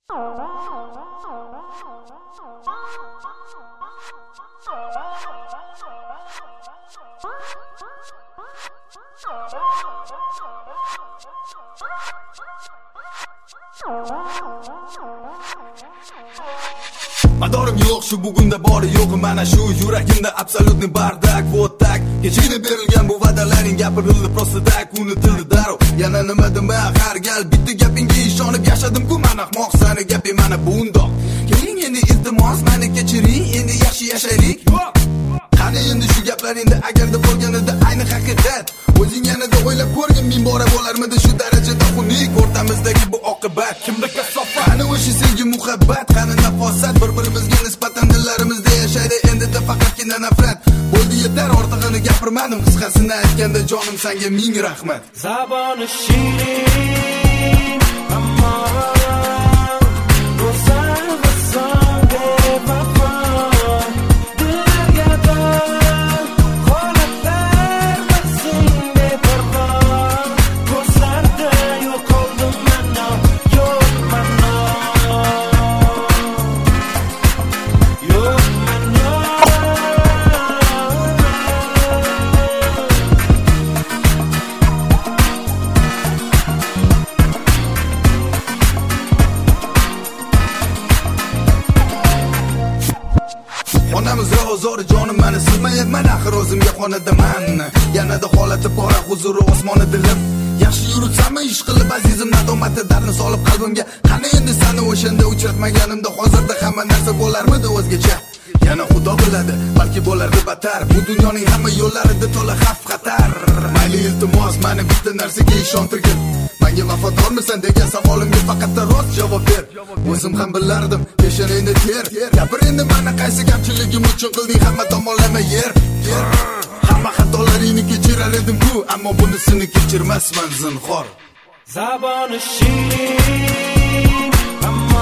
Madorim yo'q shu bugunda bori yo'q mana shu yuragimda absolutni bardak вот так kechigina berilgan bu va'dalaring gapirildi просто так unutildi darrov yana nima dema har gal bitta gapingga ishonib yashadim-ku men ahmoq sani gaping mana bundoq keling endi iltimos meni kechiring endi yaxshi yashaylik qani endi shu gaplaringda agarda bo'lganida ayni haqiqat o'zing yanada o'ylab ko'rgin ming bora bo'larmidi shu darajada xunuk o'rtamizdagi bu oqibat kimda kasofat qani o'sha sevgi muhabbat qani nafosat bir-birimizga nisbatan dillarimizda yashaydi endida faqatgina nafrat bo'ldi yetar ortig'ini gapirmadim qisqasini aytganda jonim senga ming rahmat zaboni shirin ammo Xonamiz ro'zor jonim meni silmayapman axir o'zimga xonadaman yanada holati pora huzuri osmoni dilim yaxshi yurutsammi ish qilib azizim nadomati darni solib qalbimga qani endi seni o'shanda uchratmaganimda hozirda hamma narsa bo'larmidi o'zgacha yana xudo biladi balki bo'lardi battar bu dunyoning hamma yo'llarida to'la xavf xatar mayli iltimos meni bitta narsaga ishontirgin menga vafodormisan degan savolimga faqat rost javob ber o'zim ham bilardim peshonangda ter gapir endi meni qaysi kamchiligim uchun qilding hamma tomonlama yer hamma xatolaringni kechirar edim-ku ammo bunisini kechirmasman zinhor zaboni shirin ammo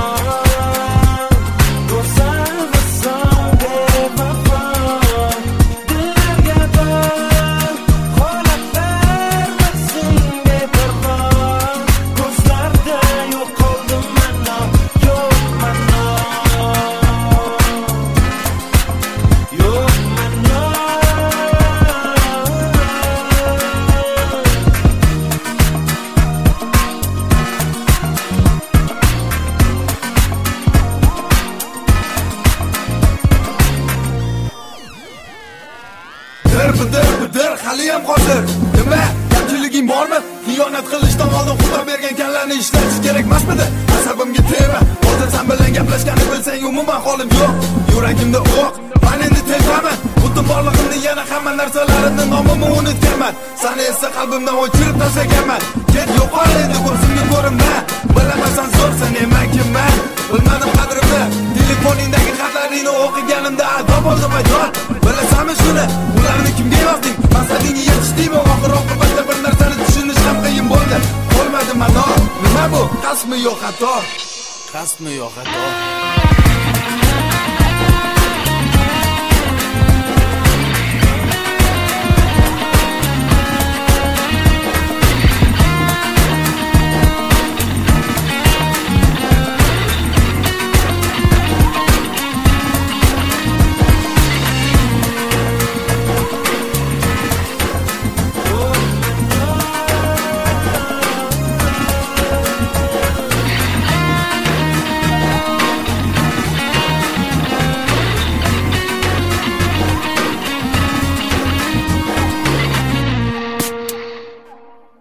bidir haliyam hozir nima kamchiliging bormi xiyonat qilishdan oldin xudo bergan kallarni ishlatish kerak emasmidi asabimga tegma hozir sen bilan gaplashganni bilsang umuman holim yo'q yuragimda o'q men endi tezaman butun borlig'imni yana hamma narsalarimni nomimni unutganman seni esa qalbimdan o'chirib tashlaganman ket yo'qol endi ko'zimga ko'rinma bilamasan zo'r sen nima kimman bilmadim qadrimni telefoningdagi xatlaringni o'qiganimda adob bo'ldim aytor bilasanmi shuni ularni kimga yozding maqsadingga yetishdingmi oxir oqibatda bir narsani tushunish ham qiyin bo'ldi bo'lmadi mano nima bu qasdmi yo xato qasdmi yo xato